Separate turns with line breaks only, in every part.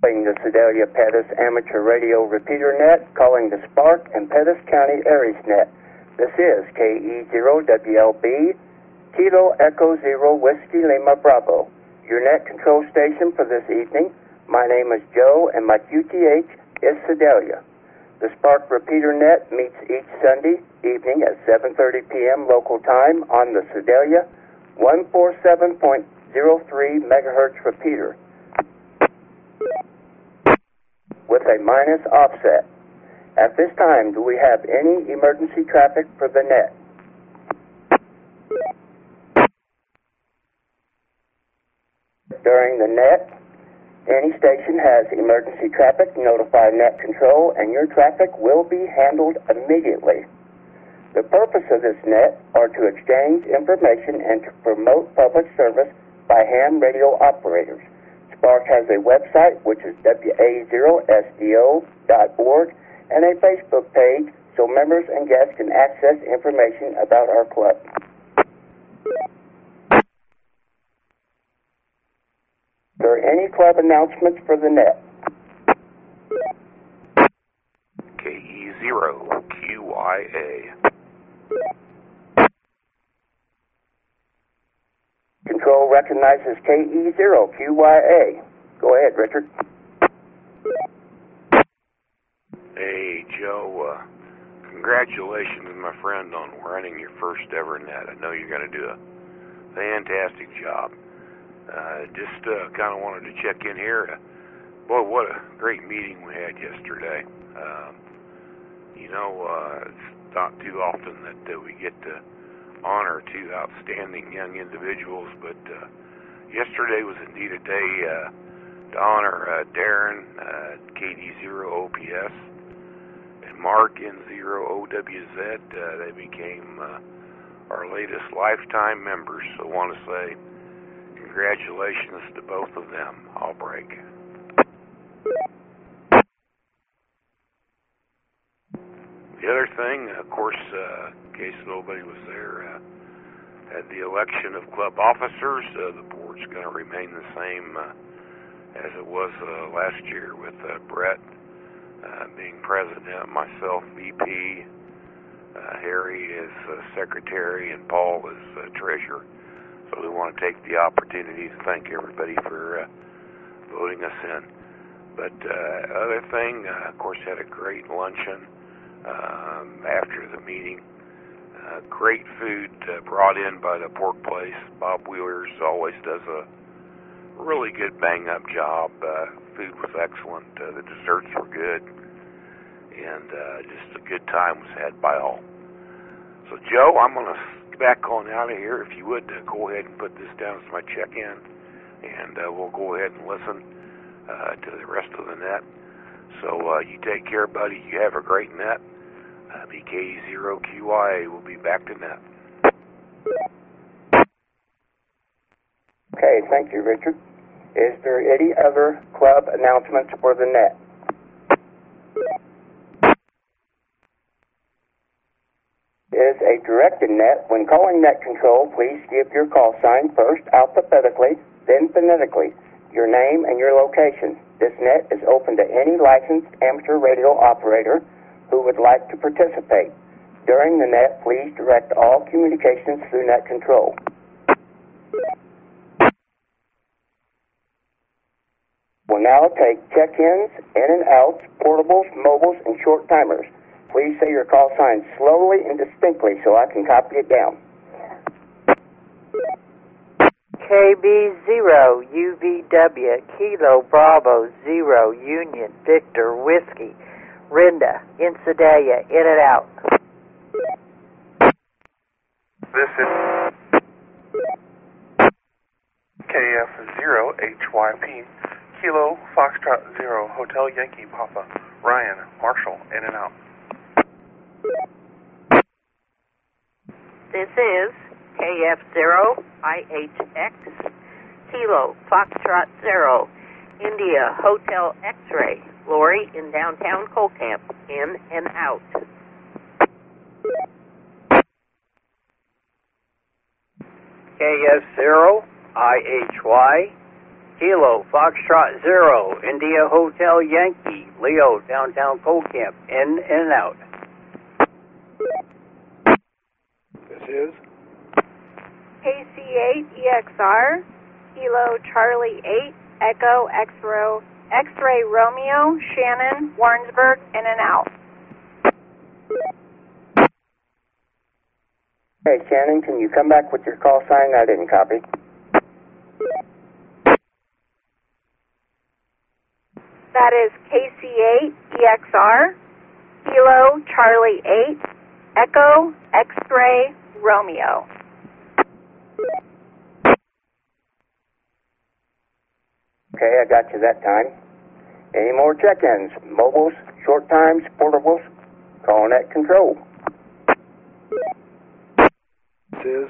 Calling the Sedalia Pettis Amateur Radio Repeater Net, calling the Spark and Pettis County Aries Net. This is KE0WLB, Kilo Echo Zero Whiskey Lima Bravo, your net control station for this evening. My name is Joe, and my QTH is Sedalia. The Spark Repeater Net meets each Sunday evening at 7:30 p.m. local time on the Sedalia 147.03 megahertz repeater with a minus offset. At this time, do we have any emergency traffic for the net? During the net, any station has emergency traffic, notify net control, and your traffic will be handled immediately. The purpose of this net are to exchange information and to promote public service by ham radio operators. Spark has a website, which is wa0sdo.org, and a Facebook page so members and guests can access information about our club. Are there any club announcements for the net?
KE0QYA.
Control recognizes KE0QYA. Go ahead, Richard.
Hey, Joe, congratulations, my friend, on running your first ever net. I know you're going to do a fantastic job. Just kind of wanted to check in here. Boy, what a great meeting we had yesterday. It's not too often that we get to honor two outstanding young individuals, but yesterday was indeed a day to honor Darren, KD0OPS, and Mark N0OWZ. They became our latest lifetime members, so I want to say congratulations to both of them. I'll break. The other thing, of course, in case nobody was there, at the election of club officers, the board's going to remain the same as it was last year, with Brett being president, myself VP, Harry as secretary, and Paul as treasurer. So we want to take the opportunity to thank everybody for voting us in. But other thing, of course, had a great luncheon after the meeting. Great food brought in by the pork place. Bob Wheeler's always does a really good bang-up job. Food was excellent. The desserts were good. And just a good time was had by all. So, Joe, I'm going to back on out of here. If you would, go ahead and put this down as my check-in. And we'll go ahead and listen to the rest of the net. So you take care, buddy. You have a great net. BK0QYA will be back to net.
Okay, thank you, Richard. Is there any other club announcements for the net? Is a directed net. When calling net control, please give your call sign first alphabetically, then phonetically, your name and your location. This net is open to any licensed amateur radio operator who would like to participate. During the net, please direct all communications through net control. We'll now take check-ins, in and outs, portables, mobiles, and short timers. Please say your call sign slowly and distinctly so I can copy it down.
KB0UVW, Kilo Bravo 0 Union Victor Whiskey, Rinda, in Sedalia, in and out.
This is KF0HYP, Kilo Foxtrot 0 Hotel Yankee Papa, Ryan, Marshall, in and out.
This is KF0IHX, Kilo Foxtrot 0, India Hotel X-Ray, Lori in downtown Colcamp, in and out.
KF0IHY, Kilo Foxtrot 0, India Hotel Yankee, Leo, downtown Coal Camp, in and out.
This is
KC8EXR, Kilo Charlie 8, Echo X-Ray Romeo, Shannon, Warrensburg, in and out.
Hey, Shannon, can you come back with your call sign? I didn't copy.
That is KC8EXR, Kilo Charlie 8, Echo X-Ray Romeo.
Okay, I got you that time. Any more check-ins? Mobiles, short times, portables? Calling at control.
This is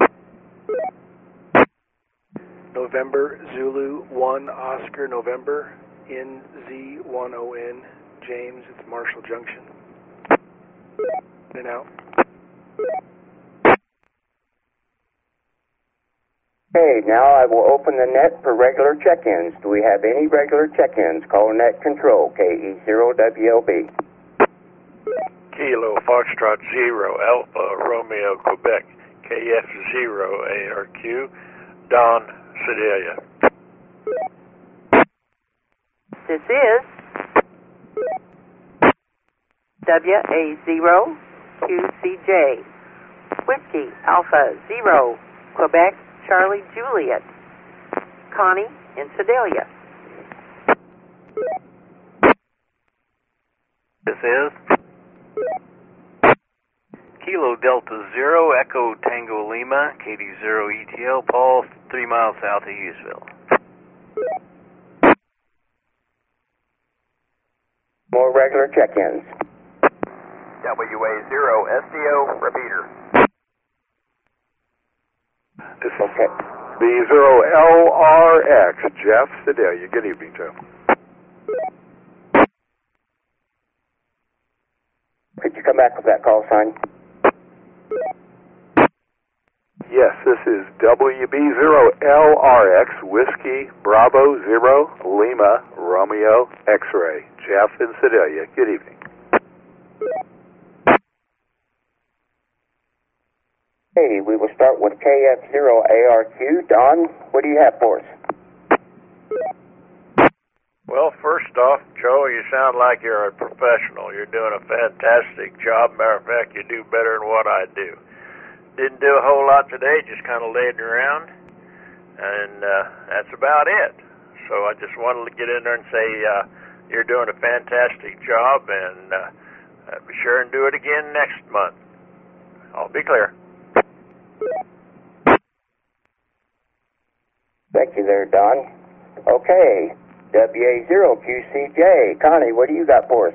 November Zulu 1 Oscar November NZ10N James. It's Marshall Junction. In and out.
Okay, now I will open the net for regular check-ins. Do we have any regular check-ins? Calling at control, KE0WLB.
Kilo Foxtrot 0, Alpha Romeo, Quebec, KF0 ARQ, Don Sedalia.
This is WA0QCJ, Whiskey Alpha 0, Quebec, Charlie Juliet, Connie in Sedalia.
This is Kilo Delta 0, Echo Tango Lima, KD0 ETL, Paul, 3 miles south of Hughesville.
More regular check-ins.
WA0 SDO, repeater.
This is B0LRX, Jeff Sedalia. Good evening, Joe.
Could you come back with that call sign?
Yes, this is WB0LRX, Whiskey Bravo 0, Lima, Romeo, X-Ray, Jeff in Sedalia. Good evening.
Hey, we will start with KF0ARQ. Don, what do you have for us?
Well, first off, Joe, you sound like you're a professional. You're doing a fantastic job. Matter of fact, you do better than what I do. Didn't do a whole lot today, just kind of laid around, and that's about it. So I just wanted to get in there and say you're doing a fantastic job, and be sure and do it again next month. I'll be clear.
Thank you there, Don. Okay, WA0QCJ. Connie, what do you got for us?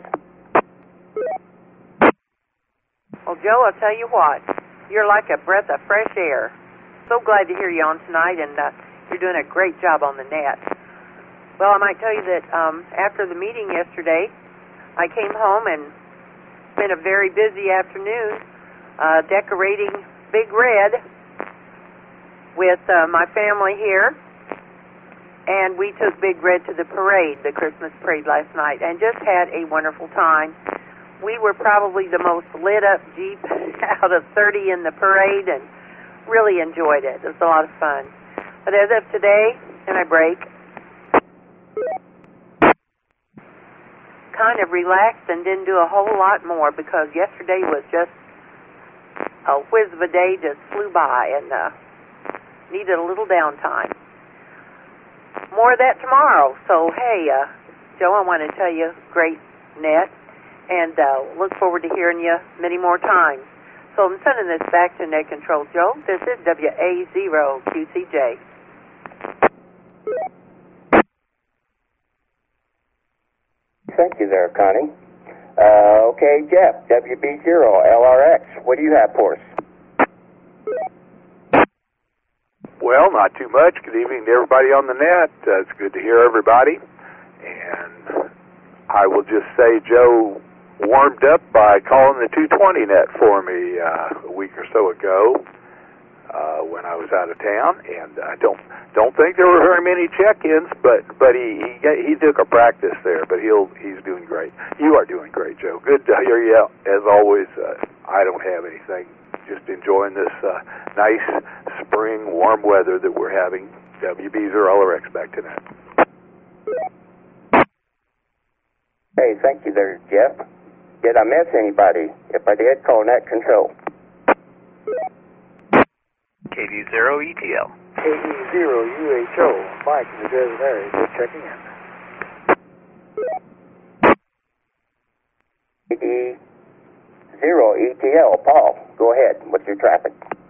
Well, Joe, I'll tell you what. You're like a breath of fresh air. So glad to hear you on tonight, and you're doing a great job on the net. Well, I might tell you that after the meeting yesterday, I came home and spent a very busy afternoon decorating Big Red with my family here. And we took Big Red to the parade, the Christmas parade last night, and just had a wonderful time. We were probably the most lit up Jeep out of 30 in the parade and really enjoyed it. It was a lot of fun. But as of today, and I break, kind of relaxed and didn't do a whole lot more because yesterday was just a whiz of a day, just flew by and needed a little downtime. More of that tomorrow. So, hey, Joe, I want to tell you, great net. And look forward to hearing you many more times. So I'm sending this back to Net Control, Joe. This is WA0QCJ.
Thank you there, Connie. Okay, Jeff, WB0LRX. What do you have for us?
Well, not too much. Good evening to everybody on the net. It's good to hear everybody. And I will just say Joe warmed up by calling the 220 net for me a week or so ago. when I was out of town, and I don't think there were very many check-ins, but he took a practice there. But he's doing great. You are doing great, Joe. Good to hear you. As always, I don't have anything. Just enjoying this nice spring warm weather that we're having. WBs are all we're expecting it.
Hey, thank you there, Jeff. Did I miss anybody? If I did, call Net Control.
KD0ETL.
KD0UHO, Mike in the desert area, just checking in.
KD0ETL, Paul, go ahead. What's your traffic?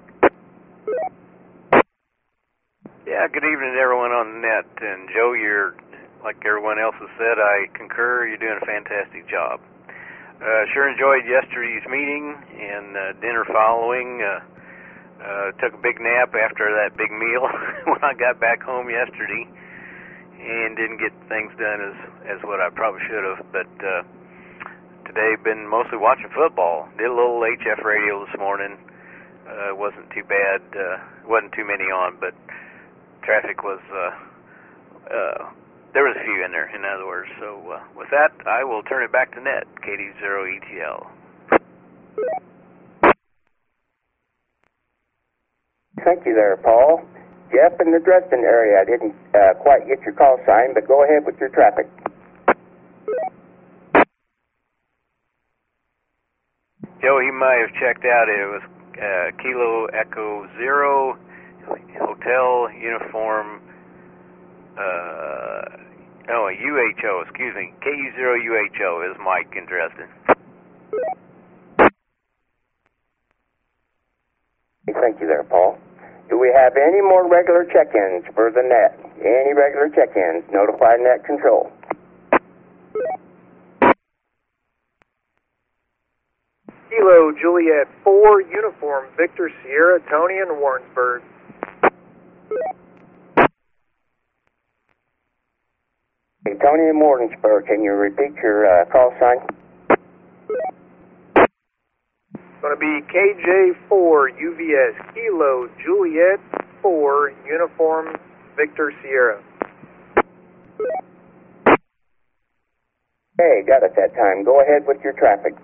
Yeah, good evening to everyone on the net. And Joe, you're, like everyone else has said, I concur, you're doing a fantastic job. Sure enjoyed yesterday's meeting and dinner following. Took a big nap after that big meal when I got back home yesterday, and didn't get things done as what I probably should have. But today been mostly watching football. Did a little HF radio this morning. Wasn't too bad. Wasn't too many on, but traffic was. There was a few in there, in other words. So with that, I will turn it back to Net, KD0ETL.
Thank you there, Paul. Jeff, in the Dresden area, I didn't quite get your call sign, but go ahead with your traffic.
Joe, he might have checked out. It was Kilo Echo Zero, Hotel Uniform, UHO, excuse me. KU0UHO is Mike in Dresden.
Thank you there, Paul. Do we have any more regular check-ins for the net? Any regular check-ins? Notify Net Control.
Kilo Juliet 4, Uniform Victor Sierra, Tony in Warrensburg.
Hey, Tony in Warrensburg, can you repeat your call sign?
It's going to be KJ4 UVS, Kilo Juliet 4, Uniform Victor Sierra.
Hey, got it that time. Go ahead with your traffic.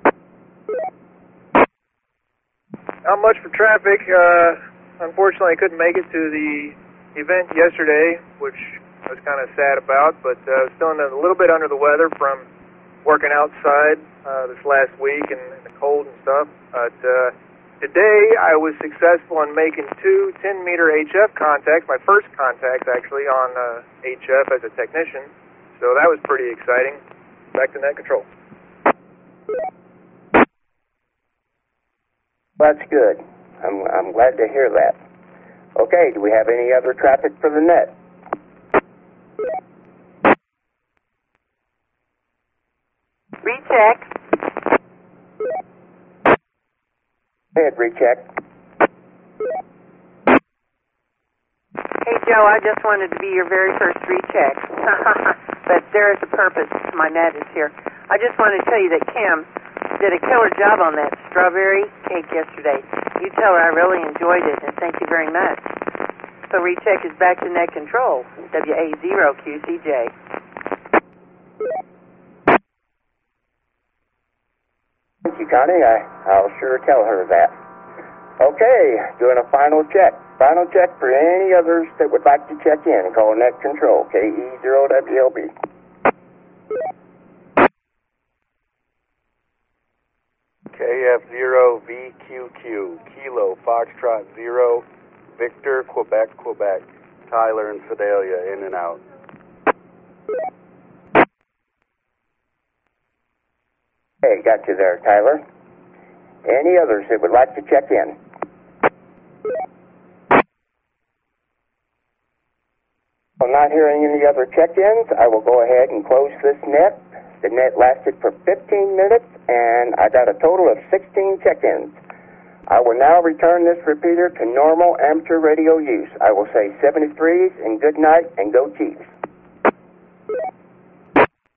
Not much for traffic. Unfortunately, I couldn't make it to the event yesterday, which I was kind of sad about, but I was feeling a little bit under the weather from working outside this last week and the cold and stuff. But today, I was successful in making 2 10-meter HF contacts, my first contacts actually on HF as a technician. So that was pretty exciting. Back to Net Control.
That's good. I'm glad to hear that. Okay, do we have any other traffic for the net?
Recheck.
Go ahead, recheck.
Hey, Joe, I just wanted to be your very first recheck. But there is a purpose. My net is here. I just wanted to tell you that Kim did a killer job on that strawberry cake yesterday. You tell her I really enjoyed it, and thank you very much. So recheck is back to Net Control, WA0QCJ.
Thank you, Connie. I'll sure tell her that. Okay, doing a final check. Final check for any others that would like to check in. Call Net Control, KE0WLB.
KF0VQQ, Kilo Foxtrot 0, Victor, Quebec, Quebec. Tyler and Fidelia, in and out.
Hey, got you there, Tyler. Any others that would like to check in? I'm not hearing any other check-ins. I will go ahead and close this net. The net lasted for 15 minutes, and I got a total of 16 check-ins. I will now return this repeater to normal amateur radio use. I will say 73s and good night and go Chiefs.